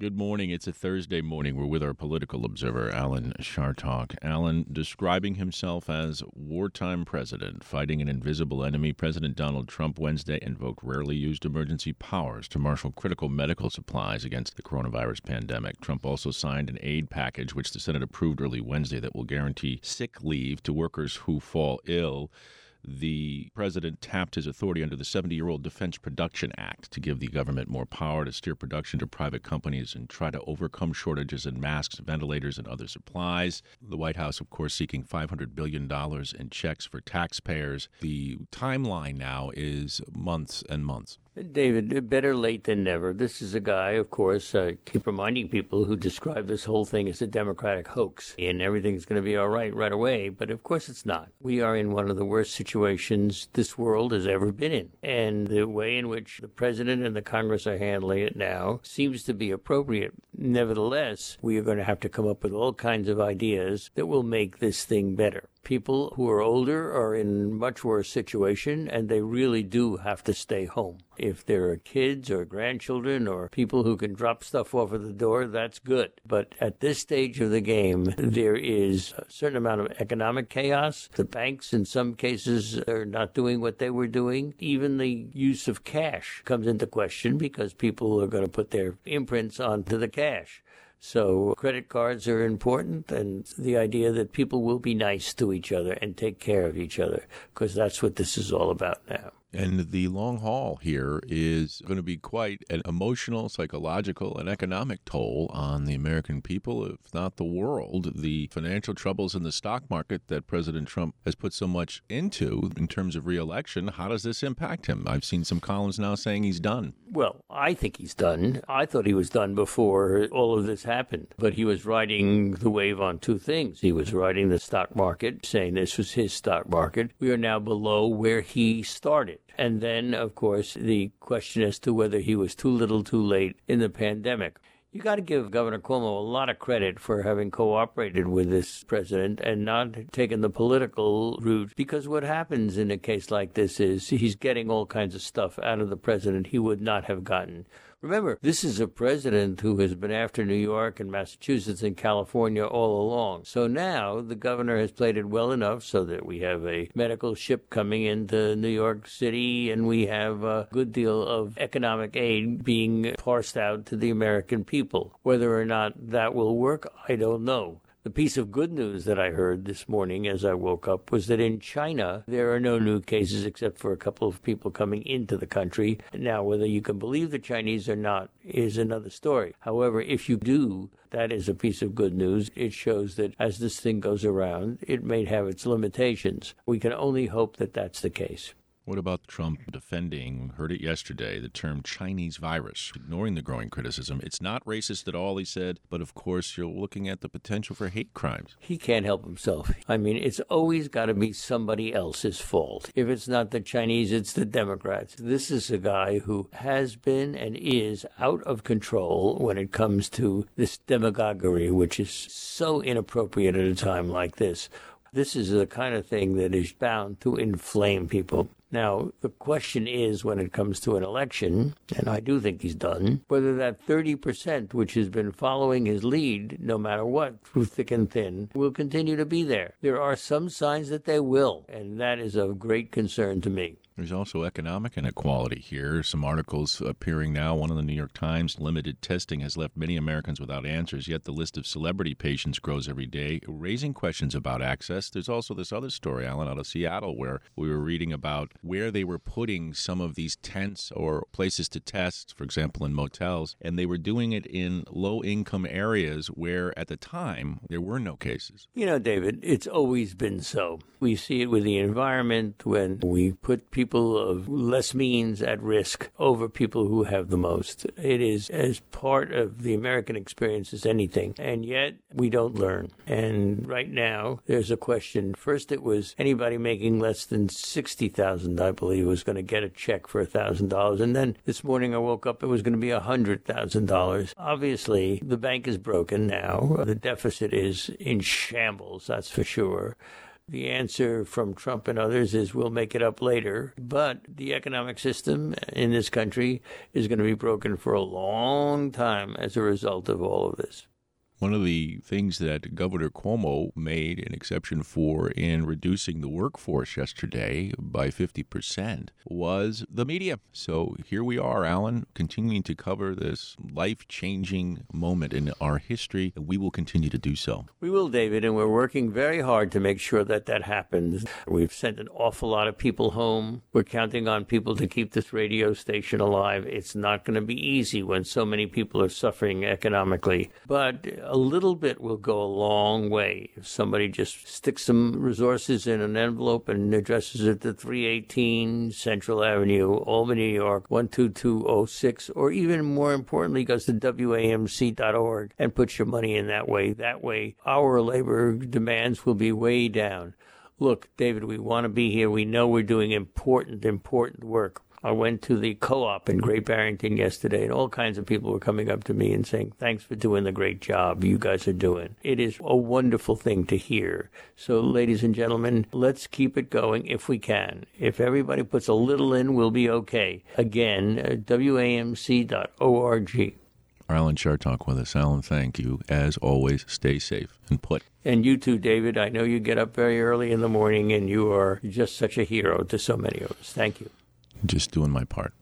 Good morning. It's a Thursday morning. We're with our political observer, Alan Chartock. Alan, describing himself as wartime president, fighting an invisible enemy, President Donald Trump Wednesday invoked rarely used emergency powers to marshal critical medical supplies against the coronavirus pandemic. Trump also signed an aid package, which the Senate approved early Wednesday, that will guarantee sick leave to workers who fall ill. The president tapped his authority under the 70-year-old Defense Production Act to give the government more power to steer production to private companies and try to overcome shortages in masks, ventilators, and other supplies. The White House, of course, seeking $500 billion in checks for taxpayers. The timeline now is months and months. David, better late than never. This is a guy, of course, keep reminding people who describe this whole thing as a Democratic hoax and everything's going to be all right away. But of course it's not. We are in one of the worst situations this world has ever been in. And the way in which the president and the Congress are handling it now seems to be appropriate. Nevertheless, we are going to have to come up with all kinds of ideas that will make this thing better. People who are older are in much worse situation, and they really do have to stay home. If there are kids or grandchildren or people who can drop stuff off at the door, that's good. But at this stage of the game, there is a certain amount of economic chaos. The banks, in some cases, are not doing what they were doing. Even the use of cash comes into question because people are going to put their imprints onto the cash. So credit cards are important, and the idea that people will be nice to each other and take care of each other, because that's what this is all about now. And the long haul here is going to be quite an emotional, psychological, and economic toll on the American people, if not the world. The financial troubles in the stock market that President Trump has put so much into in terms of re-election, how does this impact him? I've seen some columns now saying he's done. Well, I think he's done. I thought he was done before all of this happened. But he was riding the wave on two things. He was riding the stock market, saying this was his stock market. We are now below where he started. And then, of course, the question as to whether he was too little too late in the pandemic. You got to give Governor Cuomo a lot of credit for having cooperated with this president and not taken the political route, because what happens in a case like this is he's getting all kinds of stuff out of the president he would not have gotten. Remember, this is a president who has been after New York and Massachusetts and California all along. So now the governor has played it well enough so that we have a medical ship coming into New York City, and we have a good deal of economic aid being parsed out to the American people. Whether or not that will work, I don't know. The piece of good news that I heard this morning as I woke up was that in China, there are no new cases except for a couple of people coming into the country. Now, whether you can believe the Chinese or not is another story. However, if you do, that is a piece of good news. It shows that as this thing goes around, it may have its limitations. We can only hope that that's the case. What about Trump defending, we heard it yesterday, the term Chinese virus, ignoring the growing criticism? It's not racist at all, he said, but of course you're looking at the potential for hate crimes. He can't help himself. I mean, it's always got to be somebody else's fault. If it's not the Chinese, it's the Democrats. This is a guy who has been and is out of control when it comes to this demagoguery, which is so inappropriate at a time like this. This is the kind of thing that is bound to inflame people. Now, the question is, when it comes to an election, and I do think he's done, whether that 30%, which has been following his lead, no matter what, through thick and thin, will continue to be there. There are some signs that they will, and that is of great concern to me. There's also economic inequality here. Some articles appearing now, one in the New York Times, limited testing has left many Americans without answers, yet the list of celebrity patients grows every day, raising questions about access. There's also this other story, Alan, out of Seattle, where we were reading about where they were putting some of these tents or places to test, for example, in motels, and they were doing it in low-income areas where, at the time, there were no cases. You know, David, it's always been so. We see it with the environment when we put people of less means at risk over people who have the most. It is as part of the American experience as anything, and yet we don't learn. And right now, there's a question. First, it was anybody making less than $60,000, I believe, was going to get a check for $1,000. And then this morning I woke up, it was going to be $100,000. Obviously, the bank is broken now. The deficit is in shambles, that's for sure. The answer from Trump and others is we'll make it up later. But the economic system in this country is going to be broken for a long time as a result of all of this. One of the things that Governor Cuomo made an exception for in reducing the workforce yesterday by 50% was the media. So here we are, Alan, continuing to cover this life-changing moment in our history, and we will continue to do so. We will, David, and we're working very hard to make sure that that happens. We've sent an awful lot of people home. We're counting on people to keep this radio station alive. It's not going to be easy when so many people are suffering economically, but a little bit will go a long way. If somebody just sticks some resources in an envelope and addresses it to 318 Central Avenue, Albany, New York, 12206, or even more importantly, goes to WAMC.org and puts your money in that way, our labor demands will be way down. Look, David, we want to be here. We know we're doing important work. I went to the co-op in Great Barrington yesterday, and all kinds of people were coming up to me and saying, thanks for doing the great job you guys are doing. It is a wonderful thing to hear. So, ladies and gentlemen, let's keep it going if we can. If everybody puts a little in, we'll be okay. Again, WAMC.org. Alan Chartock with us. Alan, thank you. As always, stay safe and put. And you too, David. I know you get up very early in the morning, and you are just such a hero to so many of us. Thank you. Just doing my part.